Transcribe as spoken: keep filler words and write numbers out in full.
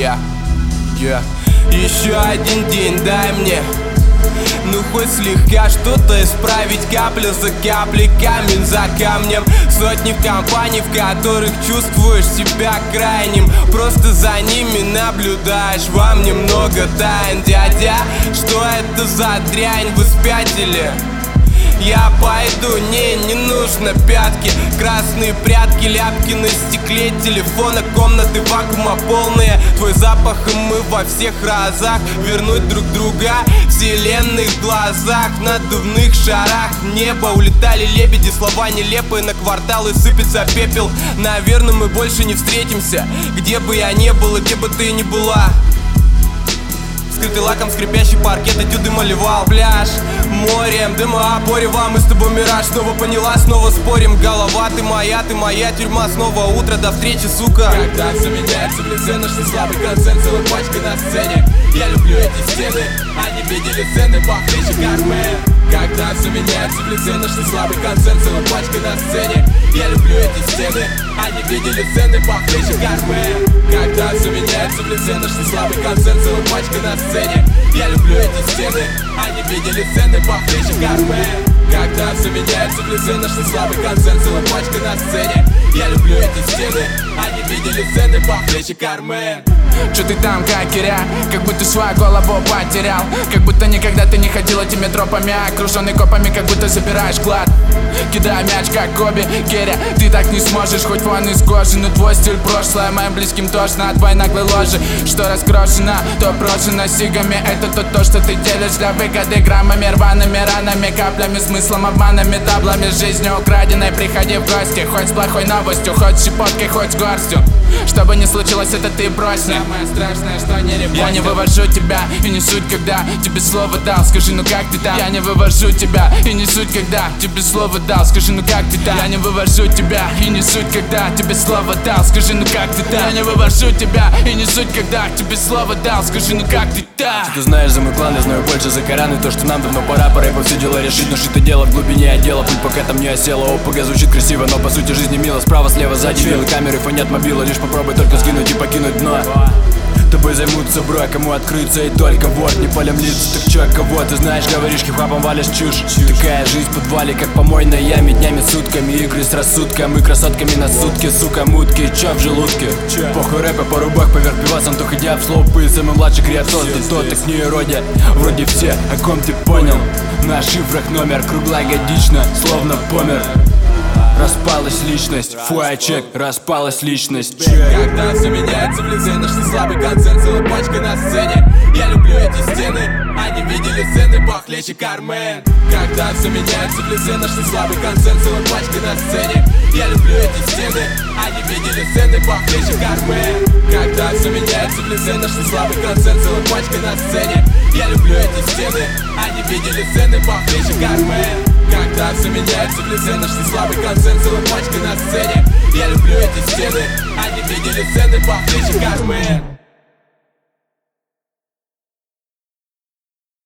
Yeah, yeah. Еще один день дай мне, ну хоть слегка что-то исправить. Капля за каплей, камень за камнем. Сотни компаний, в которых чувствуешь себя крайним. Просто за ними наблюдаешь, во мне много тайн. Дядя, что это за дрянь, вы спятили? Я пойду, не, не нужно пятки. Красные прятки, ляпки на стекле телефона, комнаты вакуума полные. Твой запах и мы во всех разах. Вернуть друг друга, вселенных в глазах, надувных шарах неба улетали лебеди, слова нелепые, на кварталы сыпется пепел. Наверное, мы больше не встретимся, где бы я ни был и где бы ты ни была. Скрытый лаком скрипящий паркет, этюды малевал. Пляж, морем, дыма, порева. Мы с тобой мираж, снова поняла, снова спорим. Голова, ты моя, ты моя тюрьма. Снова утро, до встречи, сука. Когда все меняется в лице, наш слабый концерт, целая пачка на сцене. Я люблю эти стены, они видели сцены похлеще Кармен. Когда все меняется в лице, наш слабый концерт, целая пачка на сцене. Я люблю эти стены, они видели сцены похлеще Кармен. Когда все меняется в лице, наш слабый концерт, целая пачка на сцене. Я люблю эти стены, они видели сцены похлеще Кармен. Когда все меняется в лице, наш слабый концерт, целая пачка на сцене. Я люблю эти стены, они видели сцены похлеще Кармен. Чё ты там, как киря? Как будто свою голову потерял. Как будто никогда ты не ходил этими тропами, окруженный копами, как будто забираешь клад. Кидая мяч, как Коби, Керя. Ты так не сможешь, хоть вон из кожи. Но твой стиль прошлое, моим близким тошно от твоей наглой ложи. Что раскрошено, то прожжено сигами. Это то, то, что ты делишь для выгоды. Граммами, рваными ранами, каплями, смыслом, обманами, таблами. Жизнью украденной, приходи в гости. Хоть с плохой новостью, хоть с щепоткой, хоть с горстью. Что бы ни случилось, это ты брось мне. Самое страшное, что не репостил. Я не вывожу тебя, и не суть, когда тебе слово дал. Скажи, ну как ты там? Я не вывожу тебя, и не суть, когда тебе слово дал. Скажи, ну как ты там? Я не вывожу тебя, и не суть, когда тебе слово дал. Скажи, ну как ты там? Я не вывожу тебя, и не суть, когда тебе слово дал. Скажи, ну как ты там? Что ты знаешь за мой клан, я знаю больше за Коран. И то, что нам давно пора, пора и по все дела решить. Но что-то дело в глубине отдела, путь пока там не осела. ОПГ звучит красиво, но по сути жизни мило. Справа, слева, сзади, белые камеры фонят мобила. Лишь попробуй только скинуть и покинуть дно. Тобой займутся, бро, кому открыться и только вот. Не полем лица, так чё, кого ты знаешь, говоришь, хип-хапом валишь чушь. Такая жизнь в подвале, как помойная яме. Днями, сутками, игры с рассудком и красотками на сутки. Сука, мутки, чё в желудке? Похуй рэпа, по рубах, поверх пивасом, то ходя в слопы. Самый младший креатор, ты тот, так не ирония. Вроде все, о ком ты понял. На шифрах номер, круглогодично, словно помер. Распалась личность, фуачек, распалась личность. Когда все меняется в лице, наш слабый концерт, целая пачка на сцене. Я люблю эти стены, они видели сцены похлеще Кармен. Когда все меняется в лице, наш слабый концерт, целая пачка на сцене. Я люблю эти стены, они видели сцены похлеще Кармен. Когда все меняется в лице, наш слабый концерт, целая пачка на сцене. Я люблю эти стены, они видели сцены похлеще Кармен. Когда все меняется в лице, наш слабый концерт, целая пачка на сцене. Я люблю эти стены, они видели сцены похлеще Кармен.